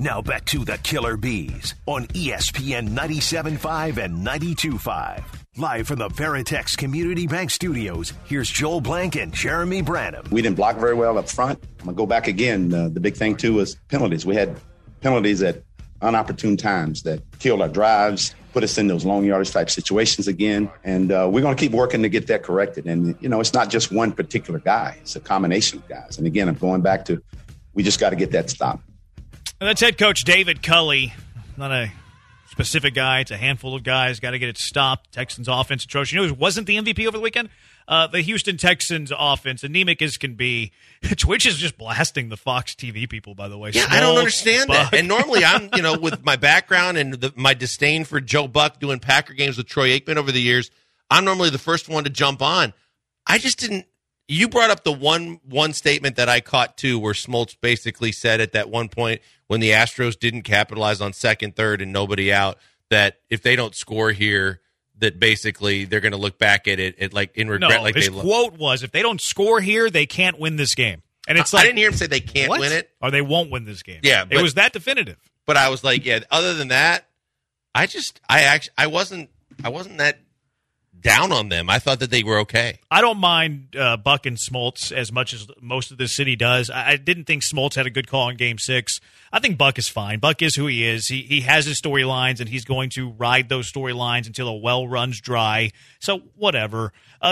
Now back to the Killer Bees on ESPN 97.5 and 92.5. Live from the Veritex Community Bank Studios, here's Joel Blank and Jeremy Branham. We didn't block very well up front. I'm going to go back again. The big thing, too, was penalties. We had penalties at unopportune times that killed our drives, put us in those long yardage type situations again. And we're going to keep working to get that corrected. And, you know, it's not just one particular guy. It's a combination of guys. And, again, I'm going back to we just got to get that stopped. And that's head coach David Culley. Not a specific guy. It's a handful of guys. Got to get it stopped. Texans offense atrocious. You know who wasn't the MVP over the weekend? The Houston Texans offense, anemic as can be. Twitch is just blasting the Fox TV people, by the way. Yeah, I don't understand that. And normally I'm, you know, with my background and my disdain for Joe Buck doing Packer games with Troy Aikman over the years, I'm normally the first one to jump on. I just didn't. You brought up the one statement that I caught, too, where Smoltz basically said at that one point when the Astros didn't capitalize on second, third, and nobody out, that if they don't score here, that basically they're going to look back at it like in regret. No, like his quote was, if they don't score here, they can't win this game. And it's like, I didn't hear him say they can't win it. Or they won't win this game. Yeah. It was that definitive. But I was like, yeah, other than that, I wasn't that down on them. I thought that they were okay. I don't mind Buck and Smoltz as much as most of the city does. I didn't think Smoltz had a good call in Game 6. I think Buck is fine. Buck is who he is. He has his storylines, and he's going to ride those storylines until a well runs dry. So whatever.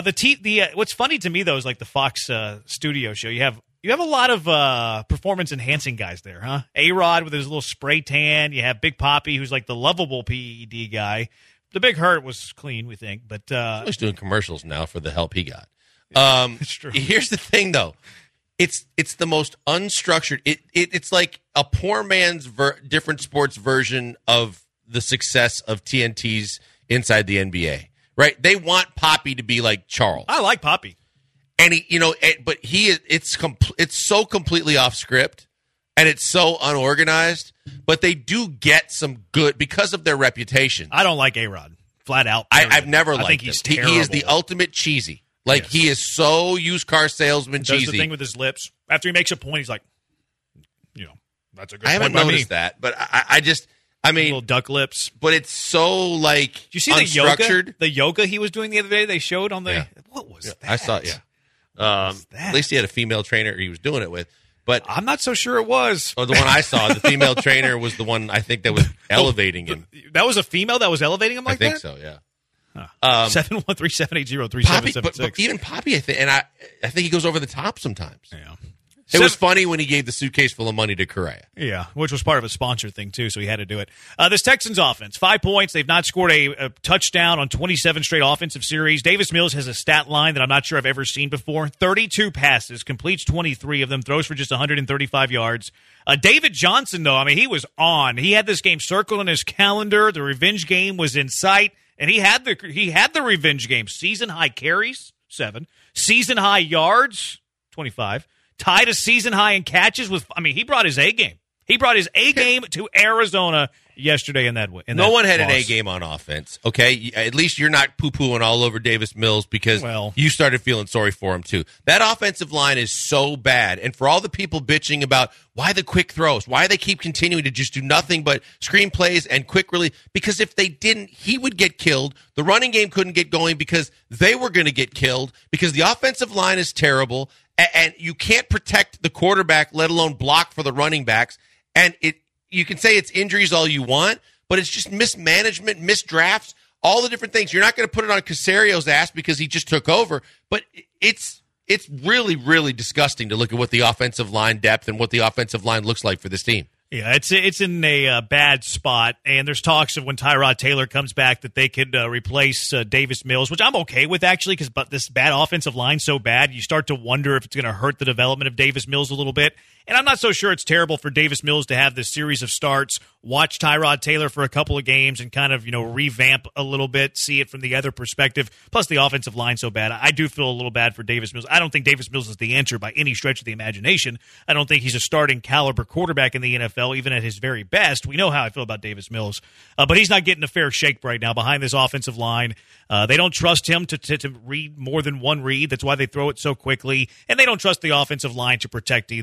What's funny to me though is like the Fox studio show. You have a lot of performance enhancing guys there, huh? A-Rod with his little spray tan. You have Big Papi, who's like the lovable PED guy. The Big Hurt was clean, we think, but he's doing commercials now for the help he got. It's true. Here's the thing, though. It's the most unstructured. It's like a poor man's different sports version of the success of TNT's Inside the NBA. Right? They want Papi to be like Charles. I like Papi, and but it's so completely off script. And it's so unorganized, but they do get some good because of their reputation. I don't like A-Rod, flat out. I've never liked him. I think he's terrible. He is the ultimate cheesy. Like, He is so used car salesman cheesy. Does the thing with his lips. After he makes a point, he's like, you know, that's a good point. I haven't noticed that, but I mean, little duck lips. But it's so, like, did you see unstructured. The yoga he was doing the other day they showed on the – What was that? I saw it, at least he had a female trainer he was doing it with. But I'm not so sure it was. Oh, the one I saw, the female trainer was the one I think that was elevating him. That was a female that was elevating him like that? I think so, yeah. 713-780-3776. But even Papi, I think he goes over the top sometimes. Yeah. It was funny when he gave the suitcase full of money to Correa. Yeah, which was part of a sponsor thing, too, so he had to do it. This Texans offense, 5 points. They've not scored a touchdown on 27 straight offensive series. Davis Mills has a stat line that I'm not sure I've ever seen before. 32 passes, completes 23 of them, throws for just 135 yards. David Johnson, though, I mean, he was on. He had this game circled on his calendar. The revenge game was in sight, and he had the revenge game. Season-high carries, 7. Season-high yards, 25. Tied a season high in catches he brought his A game. He brought his A game to Arizona yesterday in that way. No one had an A game on offense, okay? At least you're not poo-pooing all over Davis Mills because you started feeling sorry for him too. That offensive line is so bad. And for all the people bitching about why the quick throws, why they keep continuing to just do nothing but screen plays and quick release, because if they didn't, he would get killed. The running game couldn't get going because they were going to get killed because the offensive line is terrible. And you can't protect the quarterback, let alone block for the running backs. And you can say it's injuries all you want, but it's just mismanagement, misdrafts, all the different things. You're not going to put it on Casario's ass because he just took over. But it's really, really disgusting to look at what the offensive line depth and what the offensive line looks like for this team. Yeah, it's in a bad spot, and there's talks of when Tyrod Taylor comes back that they could replace Davis Mills, which I'm okay with actually, because this bad offensive line's so bad, you start to wonder if it's going to hurt the development of Davis Mills a little bit. And I'm not so sure it's terrible for Davis Mills to have this series of starts, watch Tyrod Taylor for a couple of games, and kind of revamp a little bit, see it from the other perspective. Plus, the offensive line's so bad. I do feel a little bad for Davis Mills. I don't think Davis Mills is the answer by any stretch of the imagination. I don't think he's a starting caliber quarterback in the NFL, even at his very best. We know how I feel about Davis Mills. But he's not getting a fair shake right now behind this offensive line. They don't trust him to read more than one read. That's why they throw it so quickly. And they don't trust the offensive line to protect either. So it's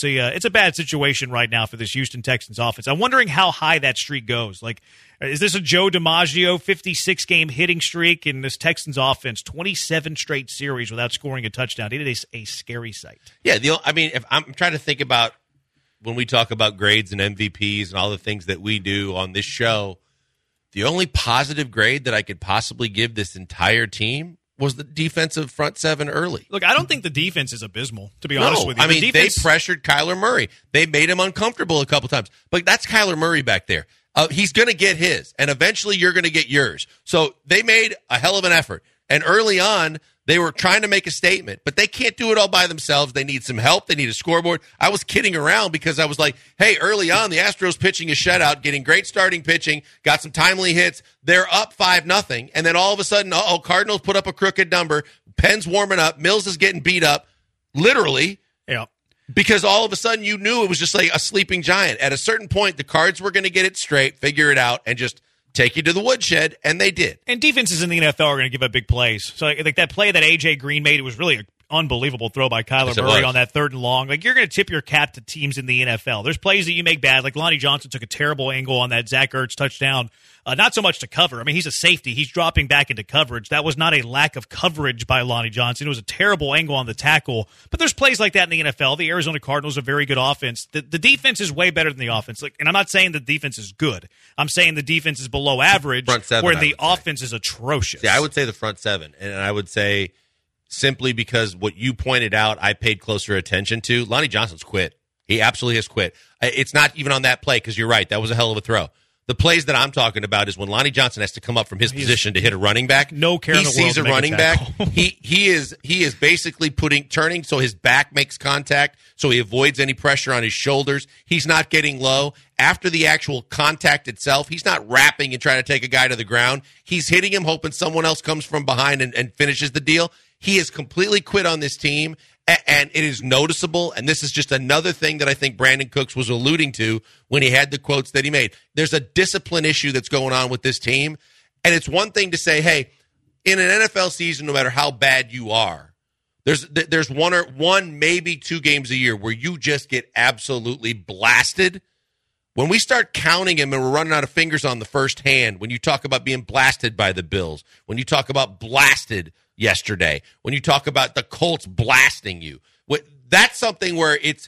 it's a bad situation right now for this Houston Texans offense. I'm wondering how high that streak goes. Like, is this a Joe DiMaggio 56-game hitting streak in this Texans offense? 27 straight series without scoring a touchdown. It is a scary sight. Yeah, if I'm trying to think about when we talk about grades and MVPs and all the things that we do on this show, the only positive grade that I could possibly give this entire team was the defensive front seven early. Look, I don't think the defense is abysmal, to be honest with you. I mean, they pressured Kyler Murray. They made him uncomfortable a couple times. But that's Kyler Murray back there. He's going to get his, and eventually you're going to get yours. So they made a hell of an effort. And early on, they were trying to make a statement, but they can't do it all by themselves. They need some help. They need a scoreboard. I was kidding around because I was like, hey, early on, the Astros pitching a shutout, getting great starting pitching, got some timely hits. They're up 5-0. And then all of a sudden, Cardinals put up a crooked number. Penn's warming up. Mills is getting beat up, literally. Yeah. Because all of a sudden you knew it was just like a sleeping giant. At a certain point, the Cards were going to get it straight, figure it out, and just take you to the woodshed, and they did. And defenses in the NFL are going to give up big plays. So like that play that A.J. Green made, it was really an unbelievable throw by Kyler Murray on that 3rd and long. Like, you're going to tip your cap to teams in the NFL. There's plays that you make bad. Like Lonnie Johnson took a terrible angle on that Zach Ertz touchdown. Not so much to cover. I mean, he's a safety. He's dropping back into coverage. That was not a lack of coverage by Lonnie Johnson. It was a terrible angle on the tackle. But there's plays like that in the NFL. The Arizona Cardinals are a very good offense. The defense is way better than the offense. And I'm not saying the defense is good. I'm saying the defense is below average, front seven, where the offense is atrocious. Yeah, I would say the front seven. And I would say simply because what you pointed out, I paid closer attention to. Lonnie Johnson's quit. He absolutely has quit. It's not even on that play because you're right. That was a hell of a throw. The plays that I'm talking about is when Lonnie Johnson has to come up from his position to hit a running back. No care in the world. He sees a running back. He is basically turning so his back makes contact, so he avoids any pressure on his shoulders. He's not getting low. After the actual contact itself, he's not wrapping and trying to take a guy to the ground. He's hitting him, hoping someone else comes from behind and finishes the deal. He has completely quit on this team, and it is noticeable, and this is just another thing that I think Brandon Cooks was alluding to when he had the quotes that he made. There's a discipline issue that's going on with this team, and it's one thing to say, hey, in an NFL season, no matter how bad you are, there's one, maybe 2 games a year where you just get absolutely blasted. When we start counting them and we're running out of fingers on the first hand, when you talk about being blasted by the Bills, when you talk about blasted yesterday, when you talk about the Colts blasting you, that's something where it's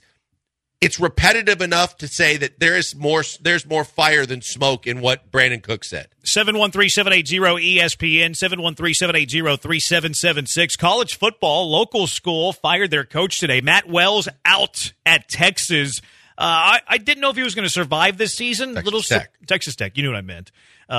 repetitive enough to say that there's more fire than smoke in what Brandon Cook said. 713-780-ESPN, 713-780-3776. College football, local school fired their coach today. Matt Wells out at Texas. I didn't know if he was going to survive this season. Texas Tech. You knew what I meant.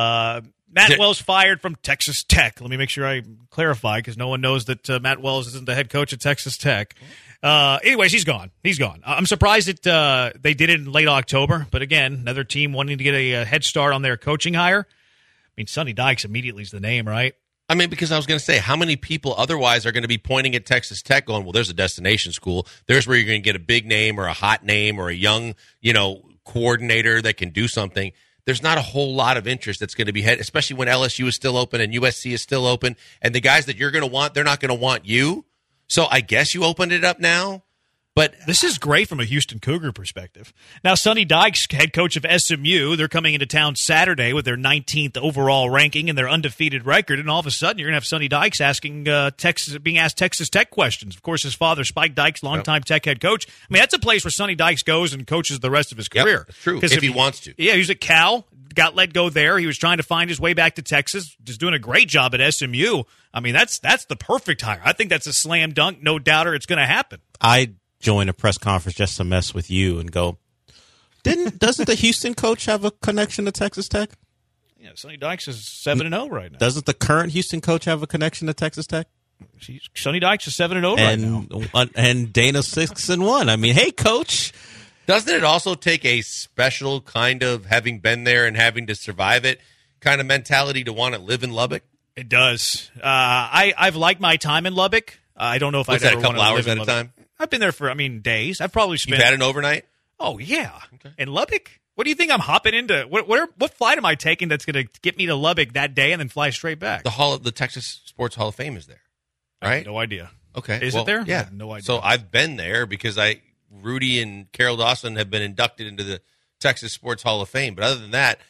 Matt Wells fired from Texas Tech. Let me make sure I clarify because no one knows that Matt Wells isn't the head coach at Texas Tech. Anyways, he's gone. I'm surprised that they did it in late October. But again, another team wanting to get a head start on their coaching hire. I mean, Sonny Dykes immediately is the name, right? I mean, because I was going to say, how many people otherwise are going to be pointing at Texas Tech going, well, there's a destination school. There's where you're going to get a big name or a hot name or a young, coordinator that can do something. There's not a whole lot of interest that's going to be had, especially when LSU is still open and USC is still open. And the guys that you're going to want, they're not going to want you. So I guess you opened it up now. But this is great from a Houston Cougar perspective. Now, Sonny Dykes, head coach of SMU, they're coming into town Saturday with their 19th overall ranking and their undefeated record. And all of a sudden, you're going to have Sonny Dykes being asked Texas Tech questions. Of course, his father, Spike Dykes, longtime Tech head coach. I mean, that's a place where Sonny Dykes goes and coaches the rest of his career. That's true, if he wants to. Yeah, he was at Cal, got let go there. He was trying to find his way back to Texas, just doing a great job at SMU. I mean, that's the perfect hire. I think that's a slam dunk, no doubter. It's going to happen. I join a press conference just to mess with you and go, doesn't the Houston coach have a connection to Texas Tech? Yeah, Sonny Dykes is 7-0 right now. Doesn't the current Houston coach have a connection to Texas Tech? Sonny Dykes is 7-0 right now. And Dana 6-1. I mean, hey, coach. Doesn't it also take a special kind of having been there and having to survive it kind of mentality to want to live in Lubbock? It does. I've liked my time in Lubbock. I don't know if I'd ever want to live in Lubbock. A couple hours at a time? I've been there for, days. I've probably spent. You've had an overnight? Oh, yeah. Okay. In Lubbock? What do you think I'm hopping into? What flight am I taking that's going to get me to Lubbock that day and then fly straight back? The Texas Sports Hall of Fame is there, right? I have no idea. Okay. Is it there? Yeah. I have no idea. So I've been there because I Rudy and Carol Dawson have been inducted into the Texas Sports Hall of Fame. But other than that,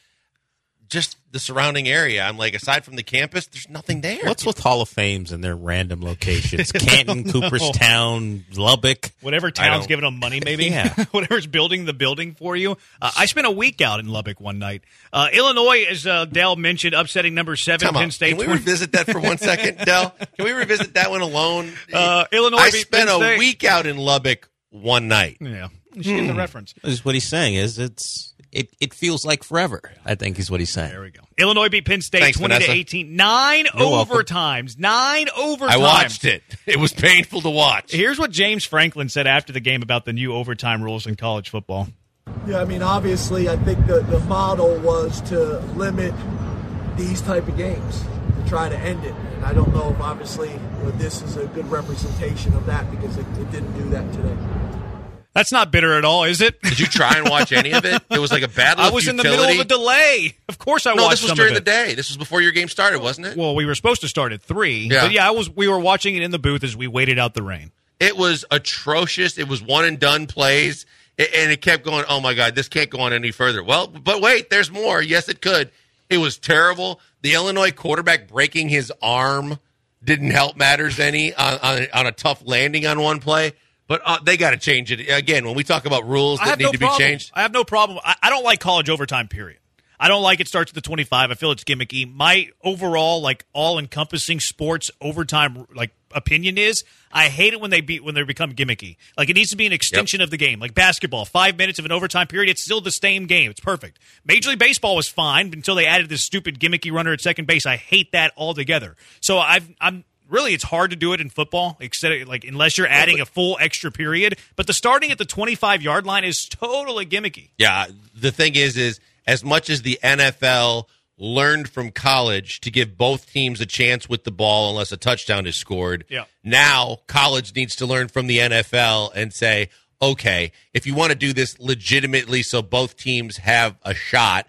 just the surrounding area, I'm like, aside from the campus, there's nothing there. What's with Hall of Fames and their random locations? Canton, Cooperstown, Lubbock. Whatever town's giving them money, maybe. Yeah. Whatever's building the building for you. I spent a week out in Lubbock one night. Illinois, as Dell mentioned, upsetting number 7 Penn State. Can we revisit that for 1 second, Dell? Can we revisit that one alone? Illinois I beat spent Penn a State. week out in Lubbock one night. Yeah. You should get the reference. What he's saying is it feels like forever, I think is what he's saying. There we go. Illinois beat Penn State 20-18. 9 overtimes. 9 overtimes. I watched it. It was painful to watch. Here's what James Franklin said after the game about the new overtime rules in college football. Yeah, I mean, obviously, I think the model was to limit these type of games, to try to end it. And I don't know if, obviously, this is a good representation of that because it didn't do that today. That's not bitter at all, is it? Did you try and watch any of it? It was like a battle of I was futility. in the middle of a delay. Of course I watched some of it. No, this was during the day. This was before your game started, wasn't it? Well, we were supposed to start at 3. Yeah. But yeah, we were watching it in the booth as we waited out the rain. It was atrocious. It was one-and-done plays, and it kept going, oh, my God, this can't go on any further. Well, but wait, there's more. Yes, it could. It was terrible. The Illinois quarterback breaking his arm didn't help matters any on a tough landing on one play. But they got to change it. Again, when we talk about rules that need to be changed. I have no problem. I don't like college overtime, period. I don't like it starts at the 25. I feel it's gimmicky. My overall, all-encompassing sports overtime, opinion is I hate it when they become gimmicky. Like, it needs to be an extension of the game. Like basketball, 5 minutes of an overtime period, it's still the same game. It's perfect. Major League Baseball was fine until they added this stupid gimmicky runner at second base. I hate that altogether. So Really, it's hard to do it in football, unless you're adding a full extra period. But the starting at the 25-yard line is totally gimmicky. Yeah, the thing is as much as the NFL learned from college to give both teams a chance with the ball unless a touchdown is scored, now college needs to learn from the NFL and say, okay, if you want to do this legitimately so both teams have a shot,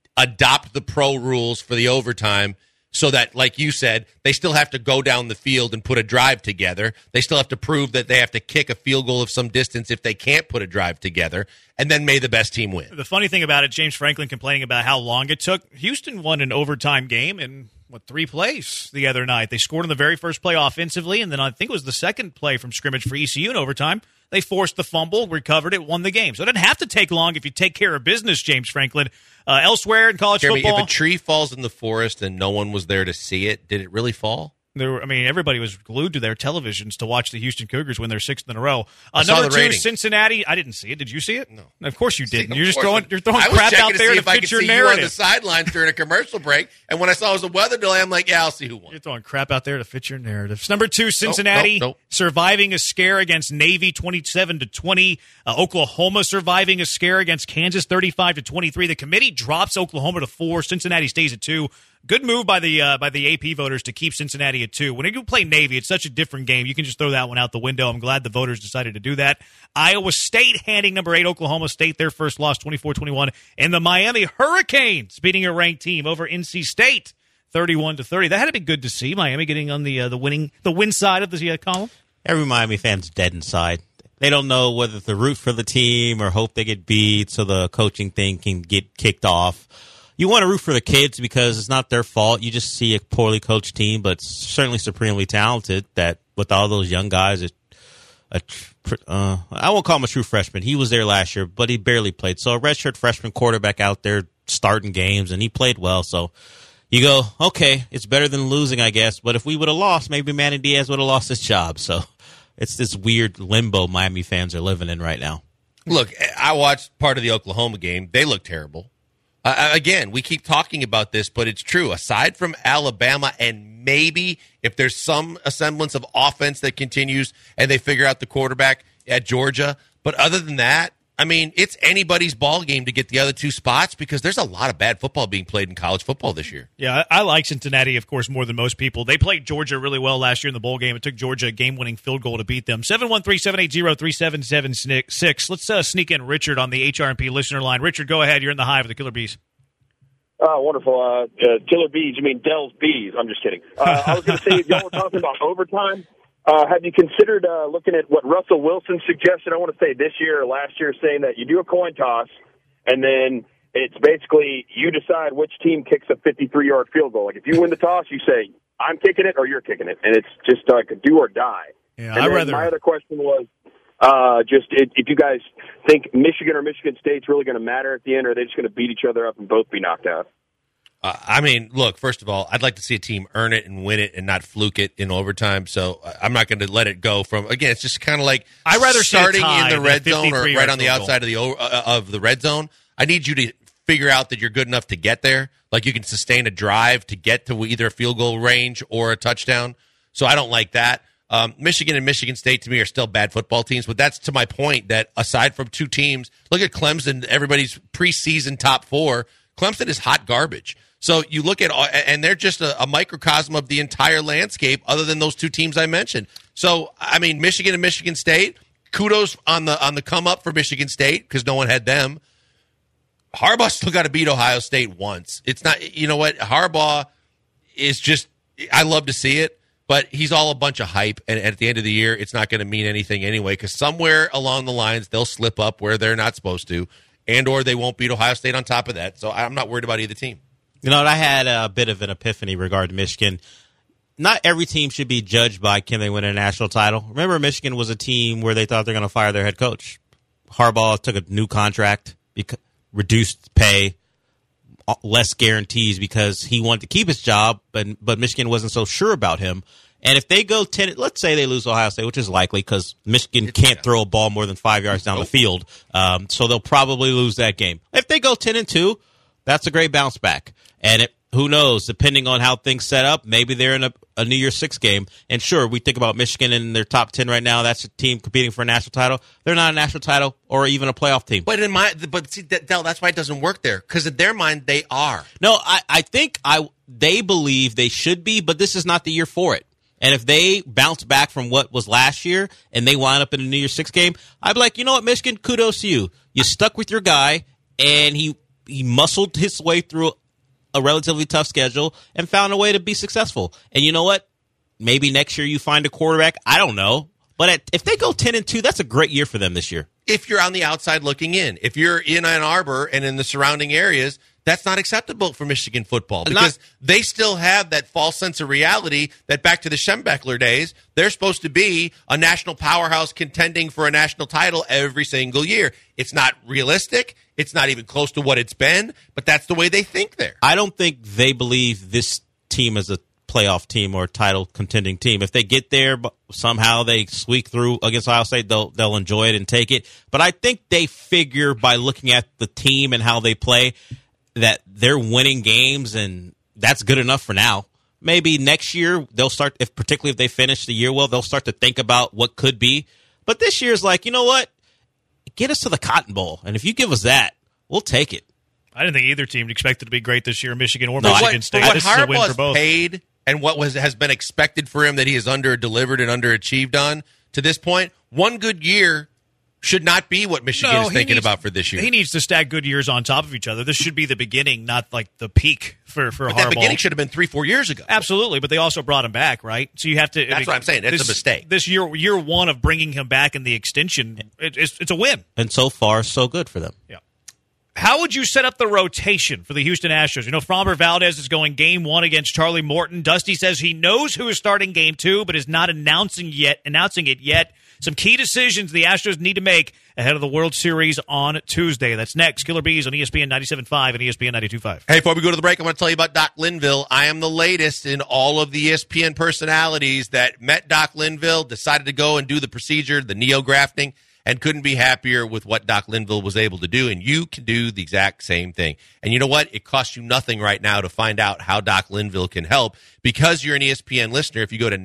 adopt the pro rules for the overtime. So that, like you said, they still have to go down the field and put a drive together. They still have to prove that they have to kick a field goal of some distance if they can't put a drive together. And then may the best team win. The funny thing about it, James Franklin complaining about how long it took. Houston won an overtime game in, 3 plays the other night. They scored on the very first play offensively, and then I think it was the second play from scrimmage for ECU in overtime. They forced the fumble, recovered it, won the game. So it doesn't have to take long if you take care of business, James Franklin. Elsewhere in college football. If a tree falls in the forest and no one was there to see it, did it really fall? Everybody was glued to their televisions to watch the Houston Cougars win their 6th in a row. Number 2, Cincinnati. I didn't see it. Did you see it? No. Of course you didn't. You're throwing crap out there to fit your narrative. You on the sidelines during a commercial break, and when I saw it was a weather delay, I'm like, yeah, I'll see who won. You're throwing crap out there to fit your narrative. Number 2, Cincinnati surviving a scare against Navy 27-20. Oklahoma surviving a scare against Kansas 35-23. The committee drops Oklahoma to 4. Cincinnati stays at 2. Good move by the AP voters to keep Cincinnati at 2. When you play Navy, it's such a different game. You can just throw that one out the window. I'm glad the voters decided to do that. Iowa State handing number 8 Oklahoma State their first loss, 24-21. And the Miami Hurricanes beating a ranked team over NC State, 31-30. That had to be good to see. Miami getting on the win side of the column. Every Miami fan's dead inside. They don't know whether to root for the team or hope they get beat so the coaching thing can get kicked off. You want to root for the kids because it's not their fault. You just see a poorly coached team, but certainly supremely talented. That with all those young guys, I won't call him a true freshman. He was there last year, but he barely played. So a redshirt freshman quarterback out there starting games, and he played well. So you go, okay, it's better than losing, I guess. But if we would have lost, maybe Manny Diaz would have lost his job. So it's this weird limbo Miami fans are living in right now. Look, I watched part of the Oklahoma game. They look terrible. Again, we keep talking about this, but it's true. Aside from Alabama and maybe if there's some semblance of offense that continues and they figure out the quarterback at Georgia, but other than that, it's anybody's ball game to get the other 2 spots because there's a lot of bad football being played in college football this year. Yeah, I like Cincinnati, of course, more than most people. They played Georgia really well last year in the bowl game. It took Georgia a game-winning field goal to beat them. 713-780-3776. Let's sneak in Richard on the HRMP listener line. Richard, go ahead. You're in the hive of the Killer Bees. Oh, wonderful. Killer Bees. You mean Dell's Bees. I'm just kidding. I was going to say, if y'all were talking about overtime, Have you considered looking at what Russell Wilson suggested, I want to say this year or last year, saying that you do a coin toss, and then it's basically you decide which team kicks a 53-yard field goal. Like, if you win the toss, you say, I'm kicking it or you're kicking it, and it's just like a do or die. Yeah, My other question was, if you guys think Michigan or Michigan State's really going to matter at the end, or are they just going to beat each other up and both be knocked out? I mean, look, first of all, I'd like to see a team earn it and win it and not fluke it in overtime. So I'm not going to let it go from, again, it's just kind of like I'd rather starting in the red zone or right on the outside of the red zone. I need you to figure out that you're good enough to get there. Like, you can sustain a drive to get to either a field goal range or a touchdown. So I don't like that. Michigan and Michigan State, to me, are still bad football teams. But that's to my point that aside from two teams, look at Clemson, everybody's preseason top four. Clemson is hot garbage. So you look at, and they're just a microcosm of the entire landscape other than those two teams I mentioned. So, I mean, Michigan and Michigan State, kudos on the come up for Michigan State because no one had them. Harbaugh still got to beat Ohio State once. It's not, you know what? Harbaugh is just, I love to see it, but he's all a bunch of hype. And at the end of the year, it's not going to mean anything anyway because somewhere along the lines, they'll slip up where they're not supposed to, and or they won't beat Ohio State on top of that. So I'm not worried about either team. You know, I had a bit of an epiphany regarding Michigan. Not every team should be judged by can they win a national title. Remember, Michigan was a team where they thought they're going to fire their head coach. Harbaugh took a new contract, reduced pay, less guarantees because he wanted to keep his job, but Michigan wasn't so sure about him. And if they go 10, let's say they lose Ohio State, which is likely because Michigan can't throw a ball more than 5 yards down the field, so they'll probably lose that game. If they go 10-2, that's a great bounce back. And who knows, depending on how things set up, maybe they're in a New Year's Six game. And sure, we think about Michigan in their top 10 right now. That's a team competing for a national title. They're not a national title or even a playoff team. But see, Del, that's why it doesn't work there. Because in their mind, they are. No, I think they believe they should be, but this is not the year for it. And if they bounce back from what was last year and they wind up in a New Year's Six game, I'd be like, you know what, Michigan, kudos to you. You stuck with your guy, and he muscled his way through a relatively tough schedule and found a way to be successful. And you know what? Maybe next year you find a quarterback. I don't know. But if they go 10-2, that's a great year for them this year. If you're on the outside looking in. If you're in Ann Arbor and in the surrounding areas, that's not acceptable for Michigan football because they still have that false sense of reality that back to the Schembechler days, they're supposed to be a national powerhouse contending for a national title every single year. It's not realistic. It's not even close to what it's been, but that's the way they think there. I don't think they believe this team is a playoff team or a title contending team. If they get there, somehow they squeak through against Ohio State, they'll enjoy it and take it. But I think they figure by looking at the team and how they play that they're winning games, and that's good enough for now. Maybe next year they'll start, particularly if they finish the year well, they'll start to think about what could be. But this year's like, you know what? Get us to the Cotton Bowl, and if you give us that, we'll take it. I didn't think either team expected to be great this year, Michigan or Michigan State. What this is a win for both. Paid and what has been expected for him that he has under-delivered and underachieved on to this point, one good year should not be what Michigan is thinking about for this year. He needs to stack good years on top of each other. This should be the beginning, not like the peak for Harbaugh. That beginning should have been 3-4 years ago. Absolutely, but they also brought him back, right? So you have to. That's what I'm saying. That's a mistake. This year one of bringing him back in the extension, it's a win. And so far, so good for them. Yeah. How would you set up the rotation for the Houston Astros? You know, Framber Valdez is going game 1 against Charlie Morton. Dusty says he knows who is starting game 2, but is not announcing it yet. Some key decisions the Astros need to make ahead of the World Series on Tuesday. That's next. Killer Bees on ESPN 97.5 and ESPN 92.5. Hey, before we go to the break, I want to tell you about Doc Linville. I am the latest in all of the ESPN personalities that met Doc Linville, decided to go and do the procedure, the neo-grafting, and couldn't be happier with what Doc Linville was able to do, and you can do the exact same thing. And you know what? It costs you nothing right now to find out how Doc Linville can help. Because you're an ESPN listener, if you go to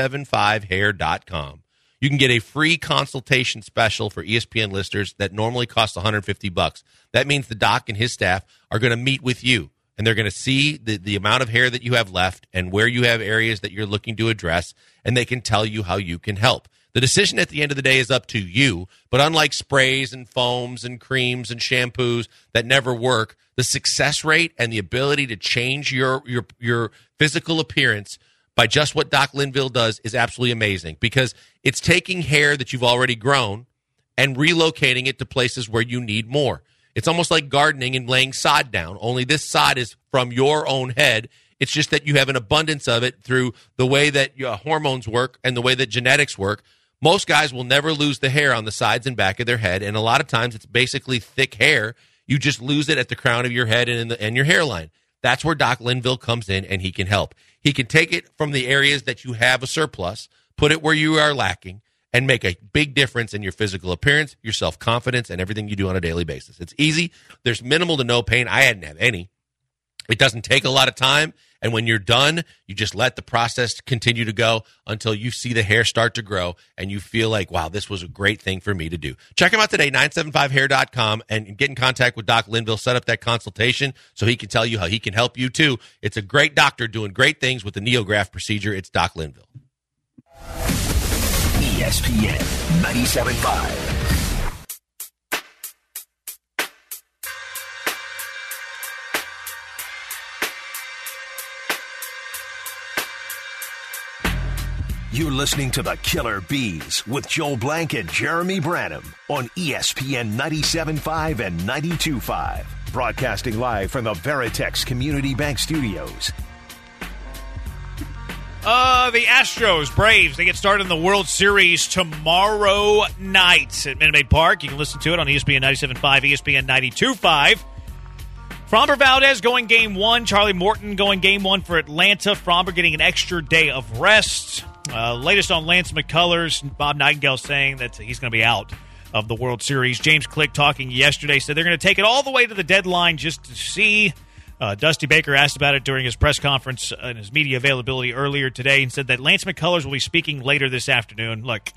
975hair.com, you can get a free consultation special for ESPN listeners that normally costs $150. That means the doc and his staff are going to meet with you, and they're going to see the amount of hair that you have left and where you have areas that you're looking to address, and they can tell you how you can help. The decision at the end of the day is up to you, but unlike sprays and foams and creams and shampoos that never work, the success rate and the ability to change your physical appearance by just what Doc Linville does is absolutely amazing, because it's taking hair that you've already grown and relocating it to places where you need more. It's almost like gardening and laying sod down, only this sod is from your own head. It's just that you have an abundance of it through the way that your hormones work and the way that genetics work. Most guys will never lose the hair on the sides and back of their head, and a lot of times it's basically thick hair. You just lose it at the crown of your head and your hairline. That's where Doc Linville comes in, and he can help. He can take it from the areas that you have a surplus, put it where you are lacking, and make a big difference in your physical appearance, your self-confidence, and everything you do on a daily basis. It's easy. There's minimal to no pain. I hadn't have any. It doesn't take a lot of time, and when you're done, you just let the process continue to go until you see the hair start to grow, and you feel like, wow, this was a great thing for me to do. Check him out today, 975hair.com, and get in contact with Doc Linville. Set up that consultation so he can tell you how he can help you, too. It's a great doctor doing great things with the NeoGraft procedure. It's Doc Linville. ESPN 97.5. You're listening to the Killer Bees with Joel Blank and Jeremy Branham on ESPN 97.5 and 92.5. Broadcasting live from the Veritex Community Bank Studios. The Astros, Braves, they get started in the World Series tomorrow night at Minute Maid Park. You can listen to it on ESPN 97.5, ESPN 92.5. Framber Valdez going game one. Charlie Morton going game one for Atlanta. Framber getting an extra day of rest. Latest on Lance McCullers. Bob Nightingale saying that he's going to be out of the World Series. James Click talking yesterday said they're going to take it all the way to the deadline just to see. Dusty Baker asked about it during his press conference and his media availability earlier today and said that Lance McCullers will be speaking later this afternoon. Look,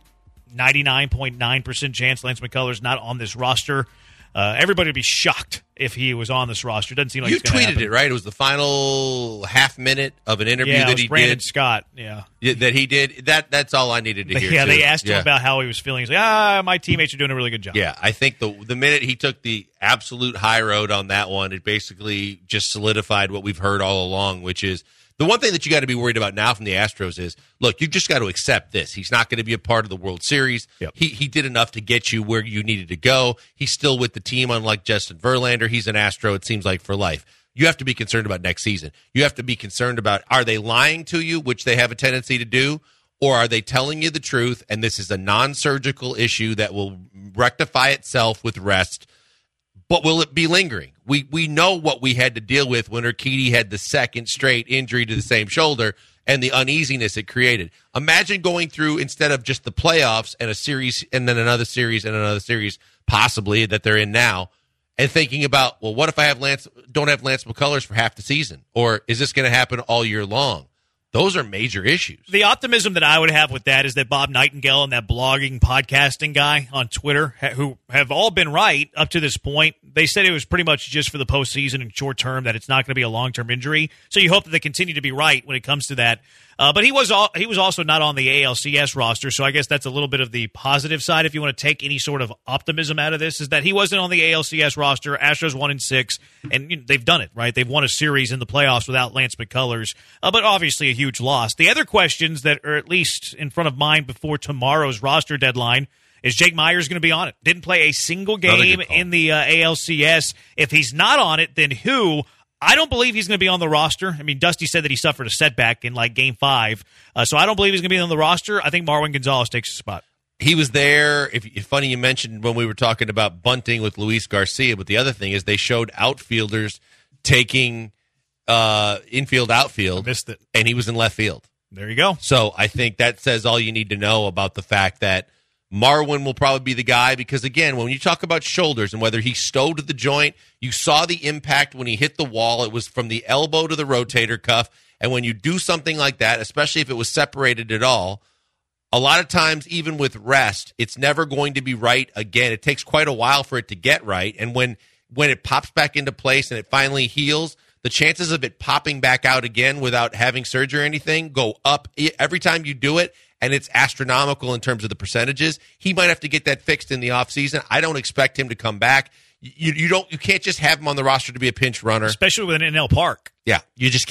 99.9% chance Lance McCullers not on this roster. Everybody would be shocked if he was on this roster. It doesn't seem like you it's gonna tweeted happen. It, right? It was the final half minute of an interview that he Brandon did. Scott, yeah. That he did. That's all I needed to hear. Yeah, too. they asked him about how he was feeling. He's like, my teammates are doing a really good job. Yeah, I think the minute he took the absolute high road on that one, it basically just solidified what we've heard all along, which is the one thing that you got to be worried about now from the Astros is, look, you've just got to accept this. He's not going to be a part of the World Series. Yep. He did enough to get you where you needed to go. He's still with the team, unlike Justin Verlander. He's an Astro, it seems like, for life. You have to be concerned about next season. You have to be concerned about, are they lying to you, which they have a tendency to do, or are they telling you the truth, and this is a non-surgical issue that will rectify itself with rest, but will it be lingering? We know what we had to deal with when Urquidy had the second straight injury to the same shoulder and the uneasiness it created. Imagine going through, instead of just the playoffs and a series and then another series and another series, possibly, that they're in now, and thinking about, well, what if I don't have Lance McCullers for half the season? Or is this going to happen all year long? Those are major issues. The optimism that I would have with that is that Bob Nightingale and that blogging, podcasting guy on Twitter, who have all been right up to this point, they said it was pretty much just for the postseason and short term, that it's not going to be a long-term injury. So you hope that they continue to be right when it comes to that. But he was also not on the ALCS roster, so I guess that's a little bit of the positive side. If you want to take any sort of optimism out of this, is that he wasn't on the ALCS roster. Astros 1-6, and they've done it, right? They've won a series in the playoffs without Lance McCullers, but obviously a huge loss. The other questions that are at least in front of mind before tomorrow's roster deadline is Jake Myers going to be on it? Didn't play a single game in the ALCS. If he's not on it, then who? I don't believe he's going to be on the roster. I mean, Dusty said that he suffered a setback in Game 5, so I don't believe he's going to be on the roster. I think Marwin Gonzalez takes his spot. He was there. It's funny you mentioned when we were talking about bunting with Luis Garcia, but the other thing is they showed outfielders taking infield, outfield. I missed it. And he was in left field. There you go. So I think that says all you need to know about the fact that Marwin will probably be the guy, because, again, when you talk about shoulders and whether he stowed the joint, you saw the impact when he hit the wall. It was from the elbow to the rotator cuff. And when you do something like that, especially if it was separated at all, a lot of times, even with rest, it's never going to be right again. It takes quite a while for it to get right. And when it pops back into place and it finally heals, the chances of it popping back out again without having surgery or anything go up every time you do it. And it's astronomical in terms of the percentages. He might have to get that fixed in the offseason. I don't expect him to come back. You can't just have him on the roster to be a pinch runner, especially with an NL Park. Yeah, you just can't.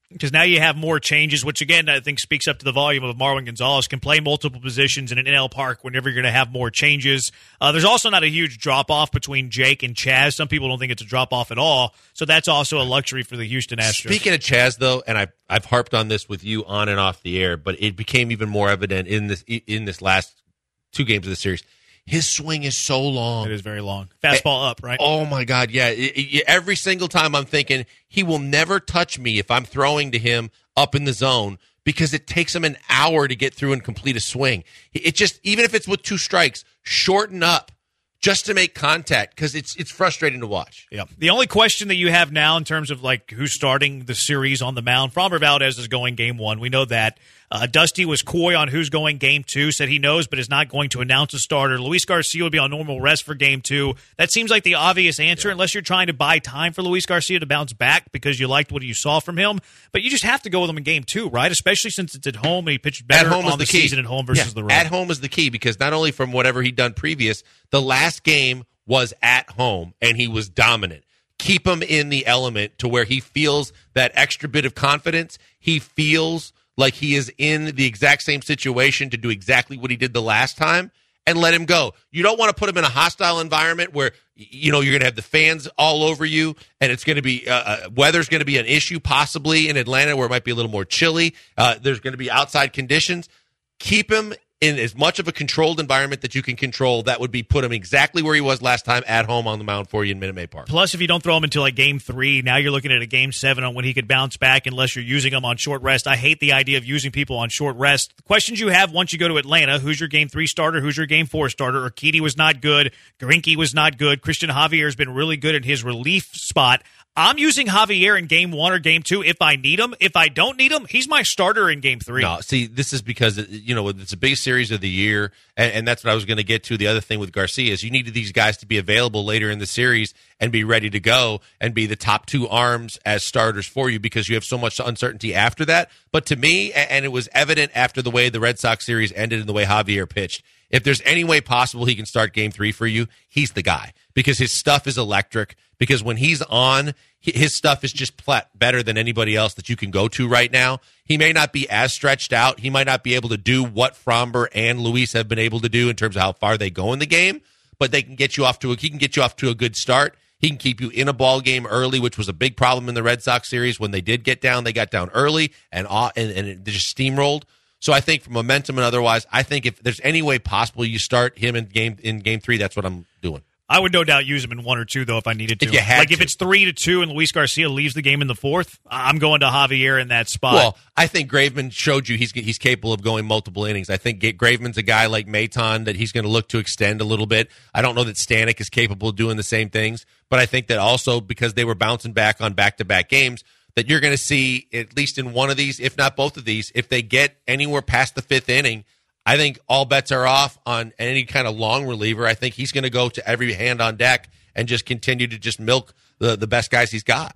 Because now you have more changes, which, again, I think speaks up to the volume of Marwin Gonzalez. Can play multiple positions in an NL Park whenever you're going to have more changes. There's also not a huge drop-off between Jake and Chaz. Some people don't think it's a drop-off at all, so that's also a luxury for the Houston Astros. Speaking of Chaz, though, and I've harped on this with you on and off the air, but it became even more evident in this last 2 games of the series. His swing is so long. It is very long. Fastball up, right? Oh, my God, yeah. Every single time I'm thinking, he will never touch me if I'm throwing to him up in the zone because it takes him an hour to get through and complete a swing. It just, even if it's with 2 strikes, shorten up just to make contact because it's frustrating to watch. Yeah. The only question that you have now in terms of like who's starting the series on the mound, Framber Valdez is going game 1. We know that. Dusty was coy on who's going game 2, said he knows but is not going to announce a starter. Luis Garcia would be on normal rest for game 2. That seems like the obvious answer unless you're trying to buy time for Luis Garcia to bounce back because you liked what you saw from him. But you just have to go with him in game 2, right? Especially since it's at home and he pitched better on the season at home versus the road. At home is the key because not only from whatever he'd done previous, the last game was at home and he was dominant. Keep him in the element to where he feels that extra bit of confidence. He feels like he is in the exact same situation to do exactly what he did the last time, and let him go. You don't want to put him in a hostile environment where you're going to have the fans all over you, and it's going to be weather's going to be an issue possibly in Atlanta where it might be a little more chilly. There's going to be outside conditions. Keep him in as much of a controlled environment that you can control. That would be put him exactly where he was last time at home on the mound for you in Minute Maid Park. Plus, if you don't throw him until like game 3, now you're looking at a game 7 on when he could bounce back unless you're using him on short rest. I hate the idea of using people on short rest. The questions you have once you go to Atlanta, who's your game 3 starter? Who's your game 4 starter? Urquidy was not good. Greinke was not good. Christian Javier has been really good in his relief spot. I'm using Javier in game 1 or game 2 if I need him. If I don't need him, he's my starter in game 3. No, see, this is because, it's a big series of the year, and that's what I was going to get to. The other thing with Garcia is you needed these guys to be available later in the series and be ready to go and be the top 2 arms as starters for you because you have so much uncertainty after that. But to me, and it was evident after the way the Red Sox series ended and the way Javier pitched, if there's any way possible he can start game 3 for you, he's the guy because his stuff is electric. Because when he's on, his stuff is just better than anybody else that you can go to right now. He may not be as stretched out. He might not be able to do what Framber and Luis have been able to do in terms of how far they go in the game, but he can get you off to a good start. He can keep you in a ball game early, which was a big problem in the Red Sox series. When they did get down, they got down early and it just steamrolled. So I think for momentum and otherwise, I think if there's any way possible you start him in game 3, that's what I'm doing. I would no doubt use him in 1 or 2, though, if I needed to. If you had to. If it's 3-2 and Luis Garcia leaves the game in the 4th, I'm going to Javier in that spot. Well, I think Graveman showed you he's capable of going multiple innings. I think Graveman's a guy like Maton that he's going to look to extend a little bit. I don't know that Stanek is capable of doing the same things, but I think that also because they were bouncing back on back-to-back games, that you're going to see, at least in one of these, if not both of these, if they get anywhere past the 5th inning, I think all bets are off on any kind of long reliever. I think he's going to go to every hand on deck and just continue to just milk the best guys he's got.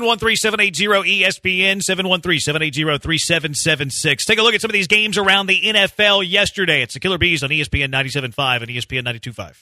713-780-ESPN, 713-780-3776. Take a look at some of these games around the NFL yesterday. It's the Killer Bees on ESPN 97.5 and ESPN 92.5.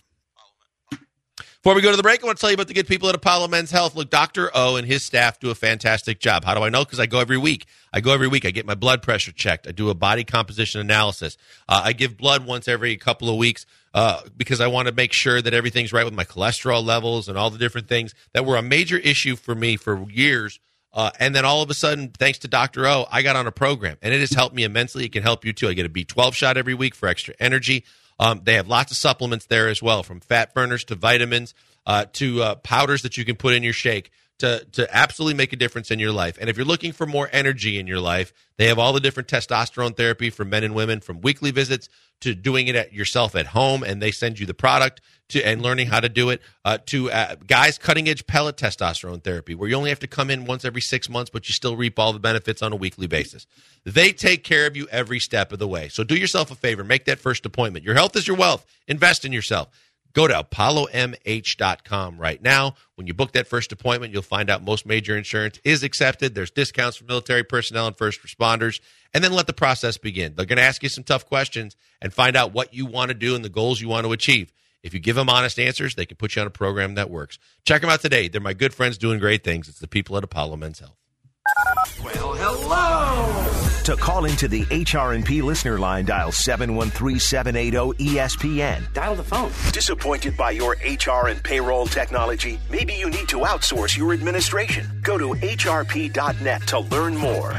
Before we go to the break, I want to tell you about the good people at Apollo Men's Health. Look, Dr. O and his staff do a fantastic job. How do I know? Because I go every week. I get my blood pressure checked. I do a body composition analysis. I give blood once every couple of weeks because I want to make sure that everything's right with my cholesterol levels and all the different things that were a major issue for me for years. And then all of a sudden, thanks to Dr. O, I got on a program, and it has helped me immensely. It can help you, too. I get a B12 shot every week for extra energy. They have lots of supplements there as well, from fat burners to vitamins to powders that you can put in your shake to absolutely make a difference in your life. And if you're looking for more energy in your life, they have all the different testosterone therapy for men and women, from weekly visits to doing it yourself at home, and they send you the product and learning how to do it, to guys cutting-edge pellet testosterone therapy, where you only have to come in once every 6 months, but you still reap all the benefits on a weekly basis. They take care of you every step of the way. So do yourself a favor. Make that first appointment. Your health is your wealth. Invest in yourself. Go to ApolloMH.com right now. When you book that first appointment, you'll find out most major insurance is accepted. There's discounts for military personnel and first responders. And then let the process begin. They're going to ask you some tough questions and find out what you want to do and the goals you want to achieve. If you give them honest answers, they can put you on a program that works. Check them out today. They're my good friends doing great things. It's the people at Apollo Men's Health. Well, hello. To call into the HR&P listener line, dial 713-780-ESPN. Dial the phone. Disappointed by your HR and payroll technology? Maybe you need to outsource your administration. Go to hrp.net to learn more.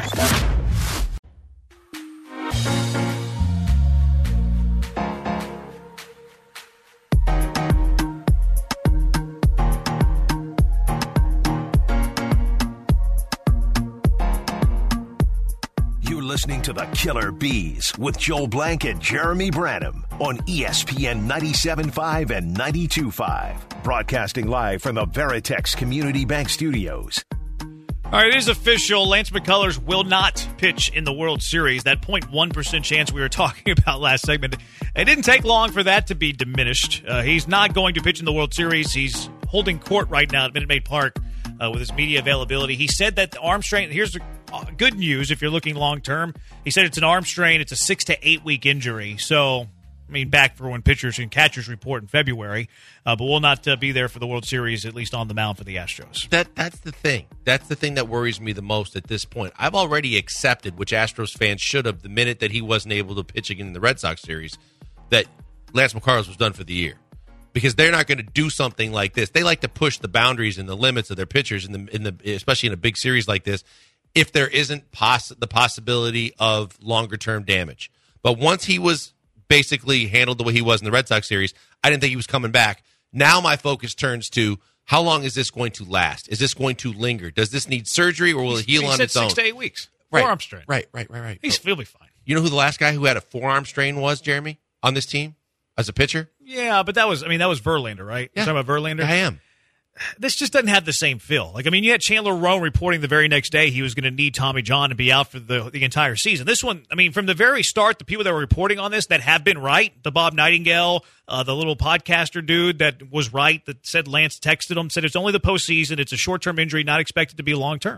Listening to the Killer Bees with Joel Blank and Jeremy Branham on ESPN 97.5 and 92.5. Broadcasting live from the Veritex Community Bank Studios. All right, it is official. Lance McCullers will not pitch in the World Series. That 0.1% chance we were talking about last segment. It didn't take long for that to be diminished. He's not going to pitch in the World Series. He's holding court right now at Minute Maid Park with his media availability. He said that the arm strain, here's the good news if you're looking long-term. He said it's an arm strain. It's a 6 to 8 week injury. So, I mean, back for when pitchers and catchers report in February. But will not be there for the World Series, at least on the mound for the Astros. That's the thing. That's the thing that worries me the most at this point. I've already accepted, which Astros fans should have, the minute that he wasn't able to pitch again in the Red Sox series, that Lance McCullers was done for the year. Because they're not going to do something like this. They like to push the boundaries and the limits of their pitchers, especially in a big series like this, if there isn't the possibility of longer-term damage. But once he was basically handled the way he was in the Red Sox series, I didn't think he was coming back. Now my focus turns to, how long is this going to last? Is this going to linger? Does this need surgery, or will it heal on its own? 6 to 8 weeks. Right. Forearm strain. Right. He'll be fine. You know who the last guy who had a forearm strain was, Jeremy, on this team as a pitcher? Yeah, but that was Verlander, right? Yeah. You're talking about Verlander? I am. This just doesn't have the same feel. You had Chandler Roan reporting the very next day he was going to need Tommy John to be out for the entire season. This one, from the very start, the people that were reporting on this that have been right, the Bob Nightingale, the little podcaster dude that was right, that said Lance texted him, said it's only the postseason, it's a short-term injury, not expected to be long-term.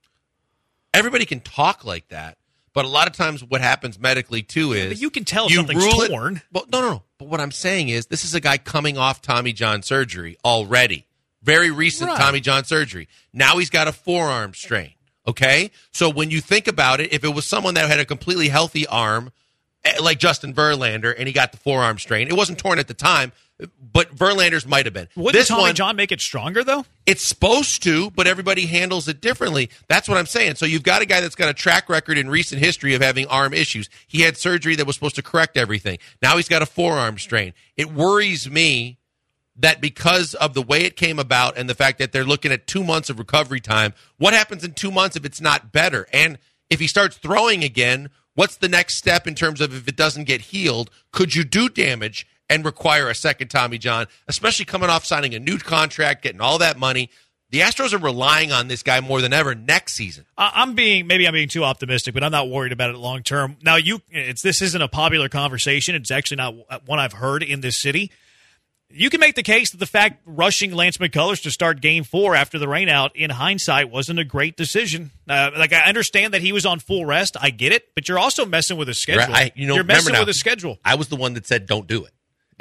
Everybody can talk like that, but a lot of times what happens medically, too, is... But you can tell something's torn. Well, no. But what I'm saying is this is a guy coming off Tommy John surgery already. Very recent Tommy John surgery. Now he's got a forearm strain, okay? So when you think about it, if it was someone that had a completely healthy arm, like Justin Verlander, and he got the forearm strain, it wasn't torn at the time, but Verlander's might have been. Wouldn't Tommy John make it stronger, though? It's supposed to, but everybody handles it differently. That's what I'm saying. So you've got a guy that's got a track record in recent history of having arm issues. He had surgery that was supposed to correct everything. Now he's got a forearm strain. It worries me that because of the way it came about and the fact that they're looking at 2 months of recovery time, what happens in 2 months if it's not better? And if he starts throwing again, what's the next step in terms of if it doesn't get healed? Could you do damage and require a second Tommy John, especially coming off signing a new contract, getting all that money? The Astros are relying on this guy more than ever next season. I'm being too optimistic, but I'm not worried about it long term. Now, this isn't a popular conversation. It's actually not one I've heard in this city. You can make the case that the fact rushing Lance McCullers to start Game 4 after the rainout, in hindsight, wasn't a great decision. I understand that he was on full rest. I get it, but you're also messing with his schedule. Right. You're messing with his schedule. I was the one that said don't do it,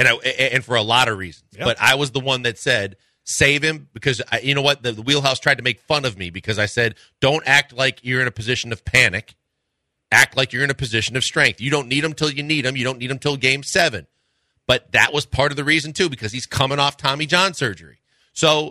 and for a lot of reasons. Yep. But I was the one that said save him because you know what? The wheelhouse tried to make fun of me because I said don't act like you're in a position of panic. Act like you're in a position of strength. You don't need him till you need him. You don't need him till Game 7. But that was part of the reason, too, because he's coming off Tommy John surgery. So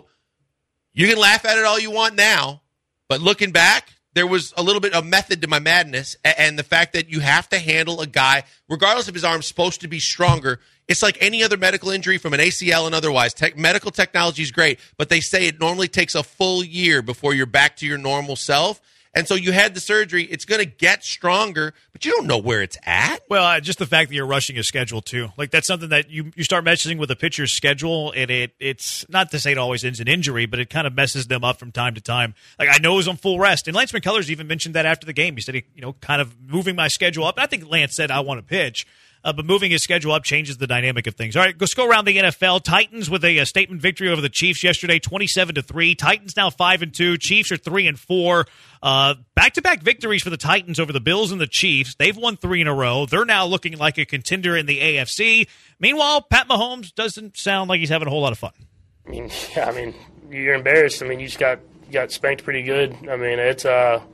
you can laugh at it all you want now, but looking back, there was a little bit of method to my madness, and the fact that you have to handle a guy, regardless if his arm's supposed to be stronger, it's like any other medical injury from an ACL and otherwise. Medical technology is great, but they say it normally takes a full year before you're back to your normal self. And so you had the surgery. It's going to get stronger, but you don't know where it's at. Well, just the fact that you're rushing his schedule, too. That's something that you start messing with a pitcher's schedule, and it's not to say it always ends in injury, but it kind of messes them up from time to time. I know he was on full rest, and Lance McCullers even mentioned that after the game. He said, kind of moving my schedule up. I think Lance said, I want to pitch. But moving his schedule up changes the dynamic of things. All right, let's go around the NFL. Titans with a statement victory over the Chiefs yesterday, 27-3. Titans now 5-2. Chiefs are 3-4. Back-to-back victories for the Titans over the Bills and the Chiefs. They've won 3 in a row. They're now looking like a contender in the AFC. Meanwhile, Pat Mahomes doesn't sound like he's having a whole lot of fun. You're embarrassed. You just got spanked pretty good. It's